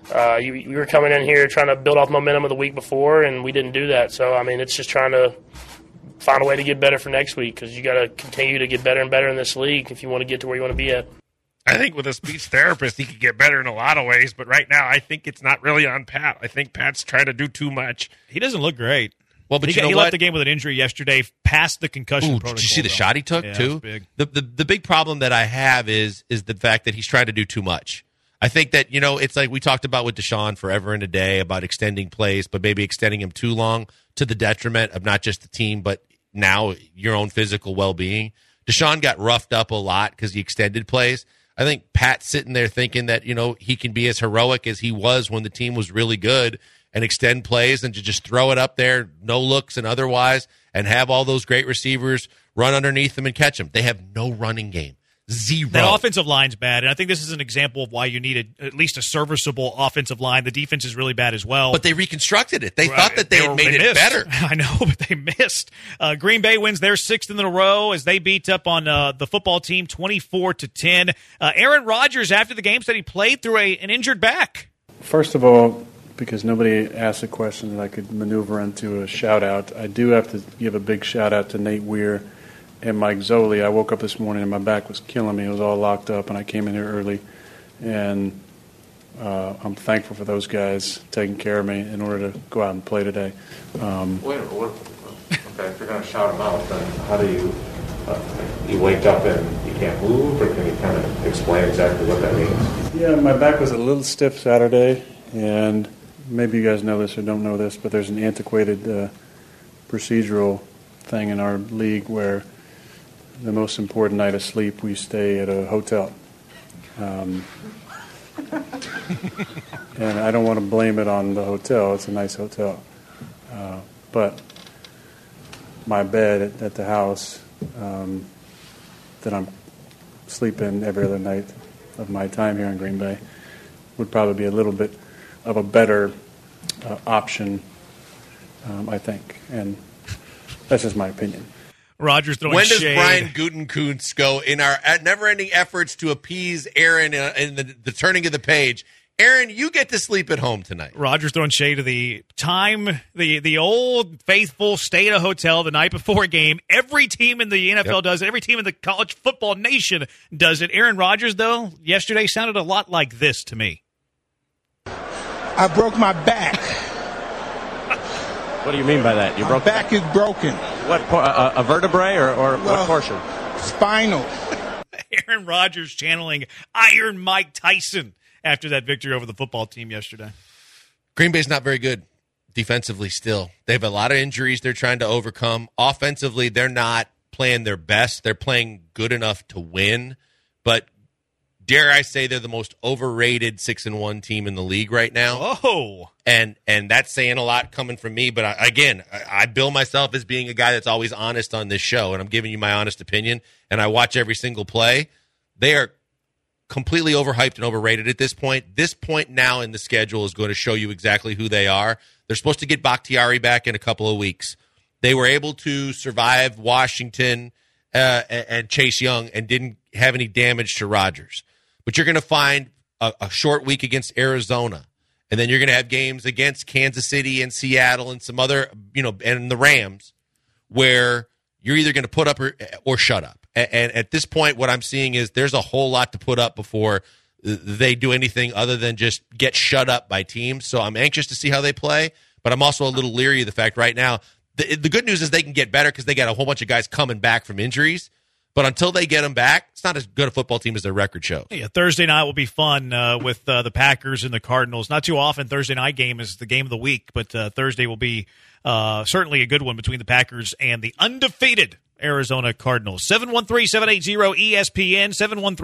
You were coming in here trying to build off momentum of the week before, and we didn't do that. So, I mean, it's just trying to find a way to get better for next week, because you got to continue to get better and better in this league if you want to get to where you want to be at. I think with a speech therapist, he could get better in a lot of ways, but right now I think it's not really on Pat. I think Pat's trying to do too much. He doesn't look great. Well, but he left the game with an injury yesterday, past the concussion protocol. Did you see the shot he took, too? Big. The big problem that I have is the fact that he's trying to do too much. I think that, it's like we talked about with Deshaun forever and a day about extending plays, but maybe extending him too long to the detriment of not just the team, but now your own physical well-being. Deshaun got roughed up a lot because he extended plays. I think Pat's sitting there thinking that, he can be as heroic as he was when the team was really good and extend plays and to just throw it up there, no looks and otherwise, and have all those great receivers run underneath them and catch them. They have no running game. Zero. That offensive line's bad, and I think this is an example of why you need at least a serviceable offensive line. The defense is really bad as well. But they reconstructed it. They thought that they had made it better. I know, but they missed. Green Bay wins their 6th in a row as they beat up on the football team 24-10. Aaron Rodgers, after the game, said he played through an injured back. First of all, because nobody asked a question that I could maneuver into a shout-out, I do have to give a big shout-out to Nate Weir and Mike Zoli. I woke up this morning and my back was killing me. It was all locked up, and I came in here early. And I'm thankful for those guys taking care of me in order to go out and play today. Wait a minute. Okay, if you're going to shout them out, then how do you wake up and you can't move, or can you kind of explain exactly what that means? Yeah, my back was a little stiff Saturday, and maybe you guys know this or don't know this, but there's an antiquated procedural thing in our league where the most important night of sleep we stay at a hotel. And I don't want to blame it on the hotel. It's a nice hotel. But my bed at the house that I'm sleeping every other night of my time here in Green Bay would probably be a little bit of a better option, I think. And that's just my opinion. Rodgers throwing shade. When does shade. Brian Gutekunst go in our never-ending efforts to appease Aaron in the turning of the page? Aaron, you get to sleep at home tonight. Rodgers throwing shade to the time, the old faithful stay at a hotel the night before a game. Every team in the NFL does it. Every team in the college football nation does it. Aaron Rodgers, though, yesterday sounded a lot like this to me. I broke my back. What do you mean by that? My back is broken. What, a vertebrae or what portion? Spinal. Aaron Rodgers channeling Iron Mike Tyson after that victory over the football team yesterday. Green Bay's not very good defensively still. They have a lot of injuries they're trying to overcome. Offensively, they're not playing their best. They're playing good enough to win, but dare I say they're the most overrated 6-1 team in the league right now. Oh. And that's saying a lot coming from me, but I bill myself as being a guy that's always honest on this show, and I'm giving you my honest opinion, and I watch every single play. They are completely overhyped and overrated at this point. This point now in the schedule is going to show you exactly who they are. They're supposed to get Bakhtiari back in a couple of weeks. They were able to survive Washington and Chase Young and didn't have any damage to Rodgers. But you're going to find a short week against Arizona, and then you're going to have games against Kansas City and Seattle and some other, and the Rams, where you're either going to put up or shut up. And at this point, what I'm seeing is there's a whole lot to put up before they do anything other than just get shut up by teams. So I'm anxious to see how they play, but I'm also a little leery of the fact right now. The good news is they can get better because they got a whole bunch of guys coming back from injuries. But until they get them back, it's not as good a football team as their record shows. Yeah, Thursday night will be fun with the Packers and the Cardinals. Not too often Thursday night game is the game of the week, but Thursday will be certainly a good one between the Packers and the undefeated Arizona Cardinals. 713-780-ESPN,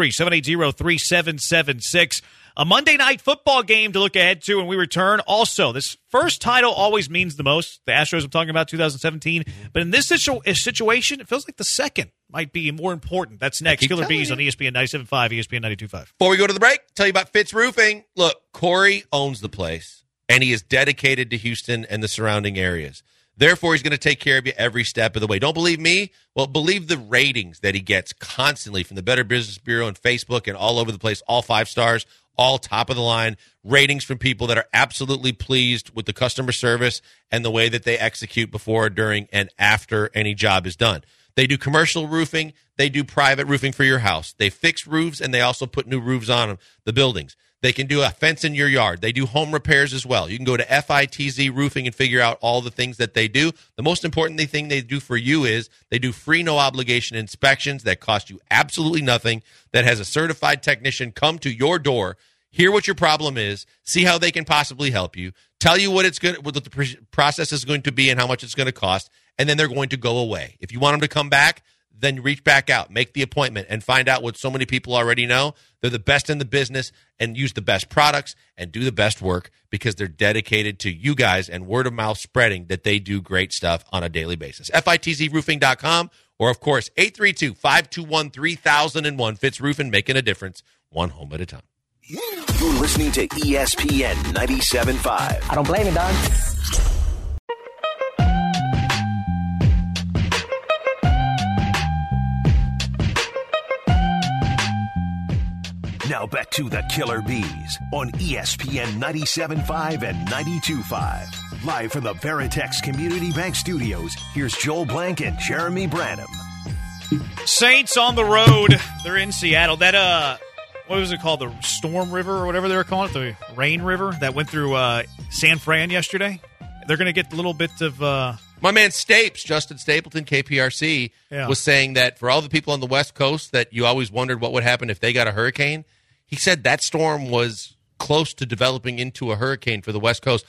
713-780-3776. A Monday night football game to look ahead to when we return. Also, this first title always means the most. The Astros I'm talking about 2017. But in this situation, it feels like the second might be more important. That's next. Killer Bees on ESPN 97.5, ESPN 92.5. Before we go to the break, tell you about Fitz Roofing. Look, Corey owns the place, and he is dedicated to Houston and the surrounding areas. Therefore, he's going to take care of you every step of the way. Don't believe me? Well, believe the ratings that he gets constantly from the Better Business Bureau and Facebook and all over the place, all 5 stars. all top of the line ratings from people that are absolutely pleased with the customer service and the way that they execute before, during, and after any job is done. They do commercial roofing. They do private roofing for your house. They fix roofs, and they also put new roofs on them, the buildings. They can do a fence in your yard. They do home repairs as well. You can go to FITZ Roofing and figure out all the things that they do. The most important thing they do for you is they do free, no-obligation inspections that cost you absolutely nothing, that has a certified technician come to your door, hear what your problem is, see how they can possibly help you, tell you what the process is going to be and how much it's going to cost, and then they're going to go away. If you want them to come back, then reach back out, make the appointment, and find out what so many people already know. They're the best in the business and use the best products and do the best work because they're dedicated to you guys and word of mouth spreading that they do great stuff on a daily basis. FITZroofing.com or, of course, 832-521-3001. Fitz Roofing, making a difference, one home at a time. You're listening to ESPN 97.5. I don't blame you, Don. Now back to the Killer Bees on ESPN 97.5 and 92.5. Live from the Veritex Community Bank Studios, here's Joel Blank and Jeremy Branham. Saints on the road. They're in Seattle. That, what was it called? The Storm River or whatever they were calling it? The Rain River that went through San Fran yesterday. They're going to get a little bit of... My man Stapes, Justin Stapleton, KPRC, was saying that for all the people on the West Coast that you always wondered what would happen if they got a hurricane, he said that storm was close to developing into a hurricane for the West Coast.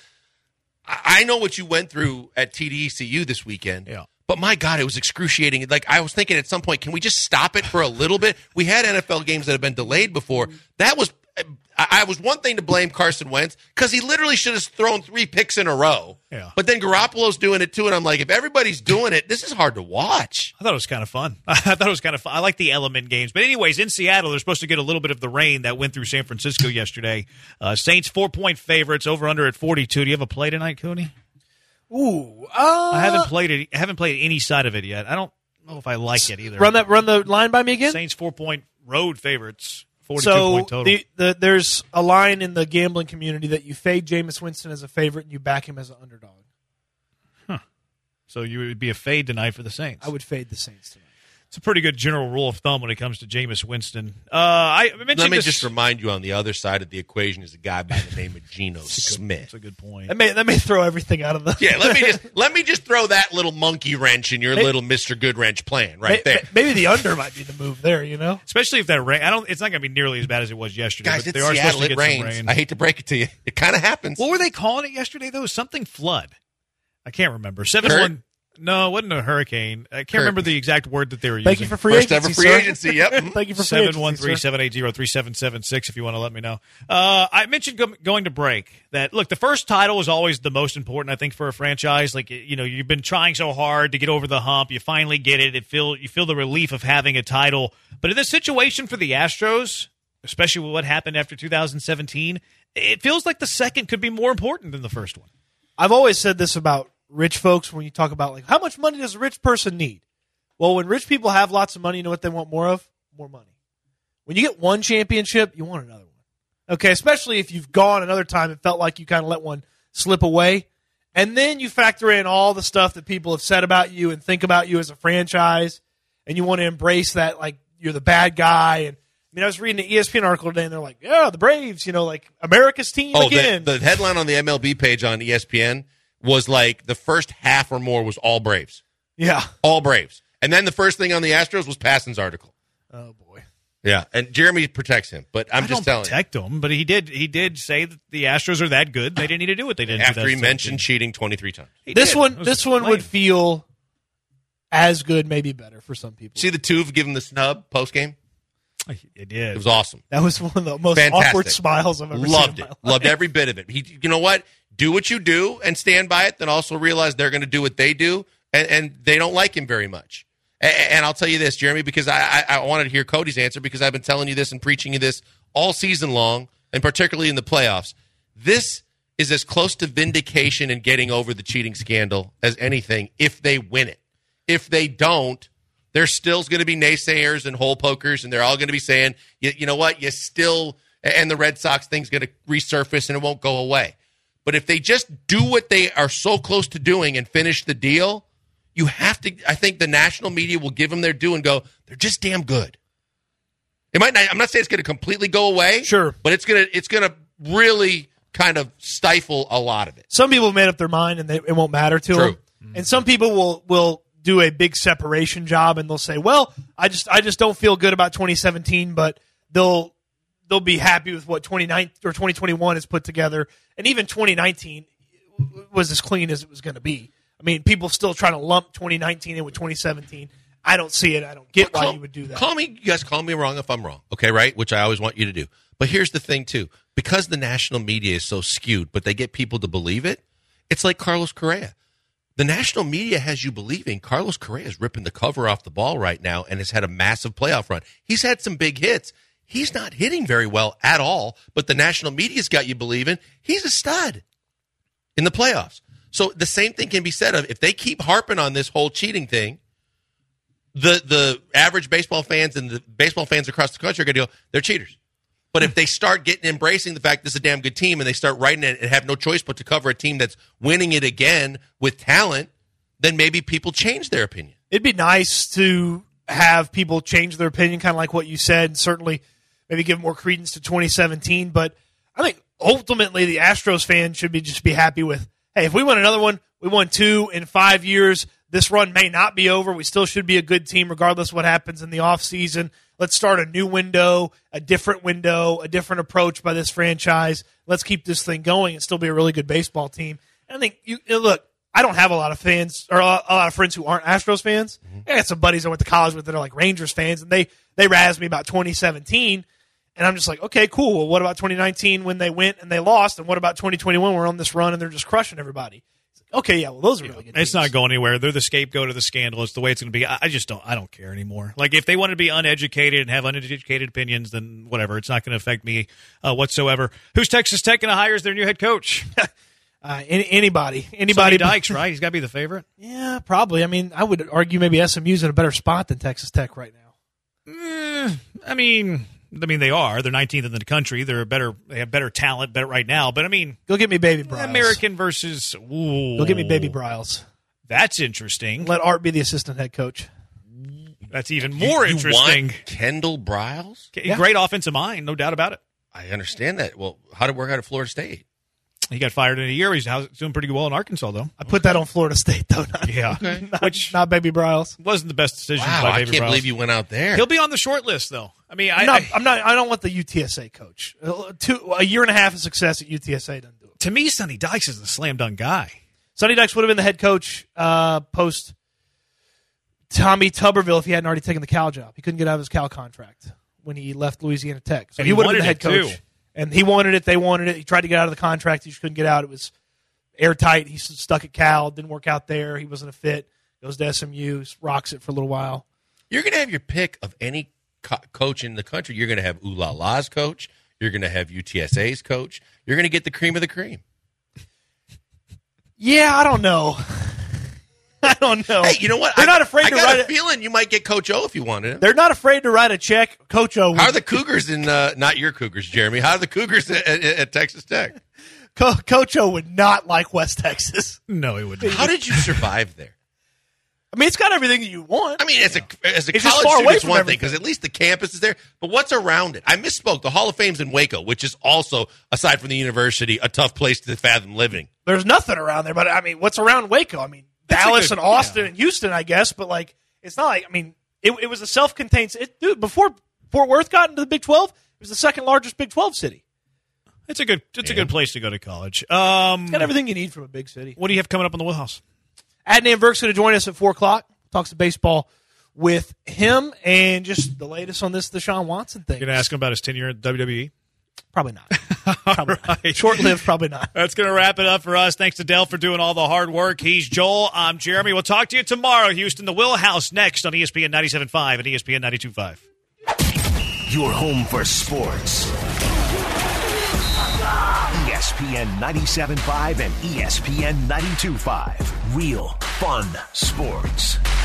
I know what you went through at TDECU this weekend, but my God, it was excruciating. Like, I was thinking at some point, can we just stop it for a little bit? We had NFL games that have been delayed before. That was... I was one thing to blame Carson Wentz because he literally should have thrown 3 picks in a row. Yeah. But then Garoppolo's doing it too, and I'm like, if everybody's doing it, this is hard to watch. I thought it was kind of fun. I like the element games. But anyways, in Seattle, they're supposed to get a little bit of the rain that went through San Francisco yesterday. Saints 4-point favorites, over under at 42. Do you have a play tonight, Cooney? Ooh, I haven't played it. I haven't played any side of it yet. I don't know if I like it either. Run the line by me again. Saints 4-point road favorites. 42 so point total. There's a line in the gambling community that you fade Jameis Winston as a favorite and you back him as an underdog. Huh. So you would be a fade tonight for the Saints. I would fade the Saints tonight. It's a pretty good general rule of thumb when it comes to Jameis Winston. Let me just remind you, on the other side of the equation is a guy by the name of Geno Smith. That's a good point. That may throw everything out of the... Yeah, let me just throw that little monkey wrench in your little Mr. Good Wrench plan there. Maybe the under might be the move there, you know? Especially if that rain... It's not going to be nearly as bad as it was yesterday. Guys, but it's they are Seattle, supposed to get rains. some rain. I hate to break it to you. It kind of happens. What were they calling it yesterday, though? Something flood. I can't remember. 7-1... No, it wasn't a hurricane. I can't remember the exact word that they were using. Thank you for free agency, First ever free agency, yep. Thank you for free agency, 713-780-3776 if you want to let me know. I mentioned going to break that, look, the first title is always the most important, I think, for a franchise. Like, you know, you've been trying so hard to get over the hump. You finally get it. You feel the relief of having a title. But in this situation for the Astros, especially with what happened after 2017, it feels like the second could be more important than the first one. I've always said this about rich folks when you talk about, like, how much money does a rich person need? Well, when rich people have lots of money, you know what they want more of? More money. When you get one championship, you want another one. Okay, especially if you've gone another time and felt like you kind of let one slip away. And then you factor in all the stuff that people have said about you and think about you as a franchise, and you want to embrace that, like, you're the bad guy. And I mean, I was reading an ESPN article today, and they're like, yeah, the Braves, you know, like America's team again. The headline on the MLB page on ESPN was like the first half or more was all Braves. Yeah. All Braves. And then the first thing on the Astros was Passan's article. Oh, boy. Yeah, and Jeremy protects him, but I'm just telling you. Protect him, but he did say that the Astros are that good. They didn't need to do what they did. After he mentioned cheating 23 times. This one would feel as good, maybe better for some people. See the Tuve give him the snub post-game? It did. It was awesome. That was one of the most awkward smiles I've ever Loved seen. It. Loved every bit of it. You know what? Do what you do and stand by it, then also realize they're going to do what they do, and they don't like him very much. And I'll tell you this, Jeremy, because I wanted to hear Cody's answer, because I've been telling you this and preaching you this all season long, and particularly in the playoffs. This is as close to vindication and getting over the cheating scandal as anything if they win it. If they don't, there's still going to be naysayers and hole pokers, and they're all going to be saying, you know what, you still and the Red Sox thing's going to resurface and it won't go away. But if they just do what they are so close to doing and finish the deal, you have to. I think the national media will give them their due and go, they're just damn good. It might not. I'm not saying it's going to completely go away. Sure, but it's going to really kind of stifle a lot of it. Some people have made up their mind and it won't matter to them. And some people will do a big separation job and they'll say, well, I just don't feel good about 2017, but they'll be happy with what 2019 or 2021 has put together. And even 2019 was as clean as it was going to be. I mean, people still trying to lump 2019 in with 2017. I don't see it. I don't get why you would do that. You guys call me wrong if I'm wrong, okay, right? Which I always want you to do. But here's the thing, too. Because the national media is so skewed, but they get people to believe it, it's like Carlos Correa. The national media has you believing Carlos Correa is ripping the cover off the ball right now and has had a massive playoff run. He's had some big hits. He's not hitting very well at all, but the national media's got you believing he's a stud in the playoffs. So the same thing can be said of if they keep harping on this whole cheating thing, the average baseball fans and the baseball fans across the country are going to go, they're cheaters. But if they start embracing the fact this is a damn good team and they start writing it and have no choice but to cover a team that's winning it again with talent, then maybe people change their opinion. It'd be nice to have people change their opinion, kind of like what you said, and certainly maybe give more credence to 2017. But I think ultimately the Astros fan should just be happy with, hey, if we win another one, we won 2 in 5 years. This run may not be over. We still should be a good team regardless of what happens in the offseason. Let's start a new window, a different approach by this franchise. Let's keep this thing going and still be a really good baseball team. And I think, look, I don't have a lot of fans or a lot of friends who aren't Astros fans. I got some buddies I went to college with that are like Rangers fans, and they razz me about 2017. And I'm just like, okay, cool. Well, what about 2019 when they went and they lost? And what about 2021 when we're on this run and they're just crushing everybody? Okay, yeah, well, those are really good. It's not going anywhere. They're the scapegoat of the scandal. It's the way it's going to be. I don't care anymore. Like, if they want to be uneducated and have uneducated opinions, then whatever. It's not going to affect me whatsoever. Who's Texas Tech going to hire as their new head coach? Anybody. Sonny Dykes, right? He's got to be the favorite. Yeah, probably. I mean, I would argue maybe SMU's in a better spot than Texas Tech right now. I mean, they are. They're 19th in the country. They have better talent right now. But, I mean. Go get me Baby Bryles. American versus. Ooh. Go get me Baby Bryles. That's interesting. Let Art be the assistant head coach. That's even more interesting. Want Kendall Bryles? Yeah. Great offensive mind, no doubt about it. I understand that. Well, how did it work out at Florida State? He got fired in a year. He's doing pretty well in Arkansas, though. I put that on Florida State, though. Okay. Not Baby Bryles. Wasn't the best decision by Baby Bryles. I can't believe you went out there. He'll be on the short list, though. I mean, I don't want the UTSA coach. A year and a half of success at UTSA doesn't do it. To me, Sonny Dykes is a slam dunk guy. Sonny Dykes would have been the head coach post Tommy Tuberville if he hadn't already taken the Cal job. He couldn't get out of his Cal contract when he left Louisiana Tech. So he would have been the head coach. Too. And he wanted it. They wanted it. He tried to get out of the contract. He just couldn't get out. It was airtight. He's stuck at Cal. Didn't work out there. He wasn't a fit. Goes to SMU. Rocks it for a little while. You're going to have your pick of any coach in the country. You're going to have Ooh La La's coach. You're going to have UTSA's coach. You're going to get the cream of the cream. Yeah, I don't know. I don't know. Hey, you know what? They're not afraid to write I got a feeling you might get Coach O if you wanted him. They're not afraid to write a check. Coach O. How are the Cougars in not your Cougars, Jeremy? How are the Cougars at Texas Tech? Coach O would not like West Texas. No, he wouldn't. How did you survive there? I mean, it's got everything that you want. I mean, as a college student, it's one thing because at least the campus is there. But what's around it? I misspoke. The Hall of Fame's in Waco, which is also, aside from the university, a tough place to fathom living. There's nothing around there. But, I mean, what's around Waco? I mean, Dallas and Austin and Houston, I guess. But, like, it's not like, I mean, it was a self-contained – dude, before Fort Worth got into the Big 12, it was the second largest Big 12 city. It's a good place to go to college. It's got everything you need from a big city. What do you have coming up on the Wheelhouse? Adnan Burke's going to join us at 4 o'clock. Talks to baseball with him and just the latest on this Deshaun Watson thing. You're going to ask him about his tenure at WWE? Probably not. Probably not. Short-lived, probably not. That's going to wrap it up for us. Thanks to Dell for doing all the hard work. He's Joel. I'm Jeremy. We'll talk to you tomorrow, Houston. The Wheelhouse next on ESPN 97.5 and ESPN 92.5. Your home for sports. ESPN 97.5 and ESPN 92.5. Real fun sports.